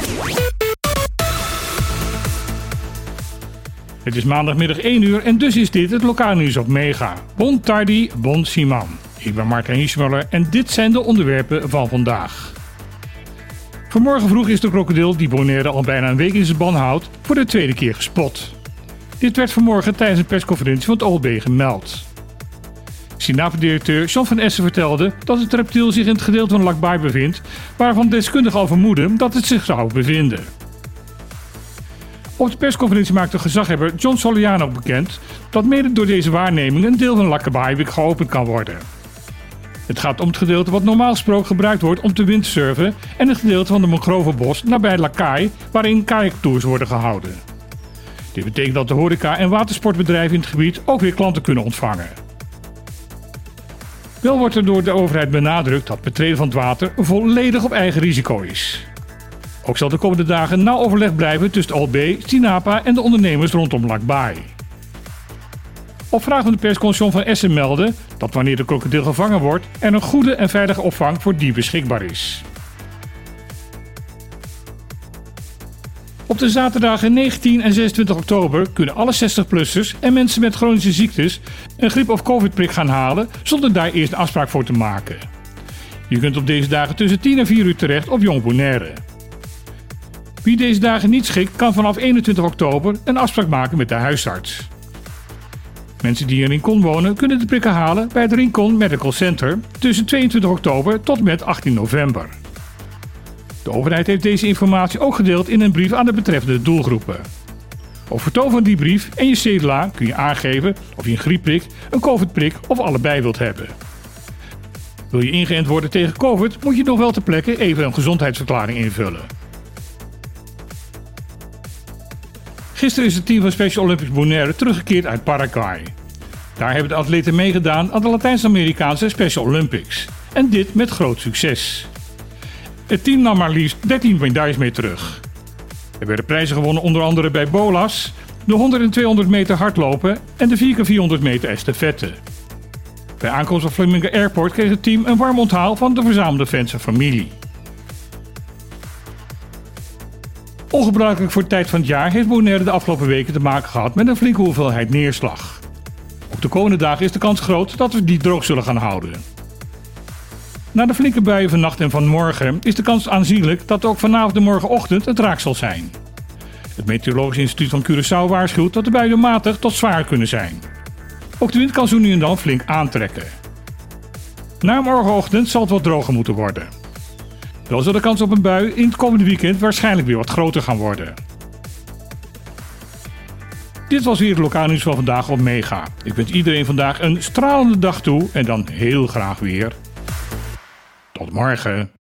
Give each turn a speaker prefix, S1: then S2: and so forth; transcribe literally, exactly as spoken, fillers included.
S1: Het is maandagmiddag één uur en dus is dit het lokale nieuws op Mega. Bon tardi, bon Simon. Ik ben Martijn Hiesmuller en dit zijn de onderwerpen van vandaag. Vanmorgen vroeg is de krokodil die Bonaire al bijna een week in zijn ban houdt voor de tweede keer gespot. Dit werd vanmorgen tijdens een persconferentie van het O L B gemeld. SINAPA-directeur John van Essen vertelde dat het reptiel zich in het gedeelte van Lac Baai bevindt, waarvan deskundigen al vermoeden dat het zich zou bevinden. Op de persconferentie maakte gezaghebber John Soliano bekend dat mede door deze waarneming een deel van Lac Baai weer geopend kan worden. Het gaat om het gedeelte wat normaal gesproken gebruikt wordt om te windsurfen en het gedeelte van de mangrovenbos nabij La Caille waarin kajaktours worden gehouden. Dit betekent dat de horeca- en watersportbedrijven in het gebied ook weer klanten kunnen ontvangen. Wel wordt er door de overheid benadrukt dat betreden van het water volledig op eigen risico is. Ook zal de komende dagen nauw overleg blijven tussen het O L B, SINAPA en de ondernemers rondom Lac Baai. Op vraag van de persconferentie van Essen meldde dat wanneer de krokodil gevangen wordt, er een goede en veilige opvang voor die beschikbaar is. Op de zaterdagen negentien en zesentwintig oktober kunnen alle zestig-plussers en mensen met chronische ziektes een griep- of covid-prik gaan halen zonder daar eerst een afspraak voor te maken. Je kunt op deze dagen tussen tien en vier uur terecht op Jong Bonaire. Wie deze dagen niet schikt, kan vanaf eenentwintig oktober een afspraak maken met de huisarts. Mensen die in Rincon wonen kunnen de prikken halen bij het Rincon Medical Center tussen tweeëntwintig oktober tot en met achttien november. De overheid heeft deze informatie ook gedeeld in een brief aan de betreffende doelgroepen. Op vertoon van die brief en je cedula kun je aangeven of je een griepprik, een covid-prik of allebei wilt hebben. Wil je ingeënt worden tegen covid, moet je nog wel ter plekke even een gezondheidsverklaring invullen. Gisteren is het team van Special Olympics Bonaire teruggekeerd uit Paraguay. Daar hebben de atleten meegedaan aan de Latijns-Amerikaanse Special Olympics. En dit met groot succes. Het team nam maar liefst dertien medailles mee terug. Er werden prijzen gewonnen onder andere bij bolas, de honderd en tweehonderd meter hardlopen en de vier keer vierhonderd meter estafette. Bij aankomst op Flamingo Airport kreeg het team een warm onthaal van de verzamelde fans en familie. Ongebruikelijk voor de tijd van het jaar heeft Bonaire de afgelopen weken te maken gehad met een flinke hoeveelheid neerslag. Ook de komende dagen is de kans groot dat we die droog zullen gaan houden. Na de flinke buien van nacht en van morgen is de kans aanzienlijk dat ook vanavond en morgenochtend het raak zal zijn. Het Meteorologisch Instituut van Curaçao waarschuwt dat de buien matig tot zwaar kunnen zijn. Ook de wind kan zo nu en dan flink aantrekken. Na morgenochtend zal het wat droger moeten worden. Wel zal de kans op een bui in het komende weekend waarschijnlijk weer wat groter gaan worden. Dit was weer het lokale nieuws van vandaag op Mega. Ik wens iedereen vandaag een stralende dag toe en dan heel graag weer tot morgen.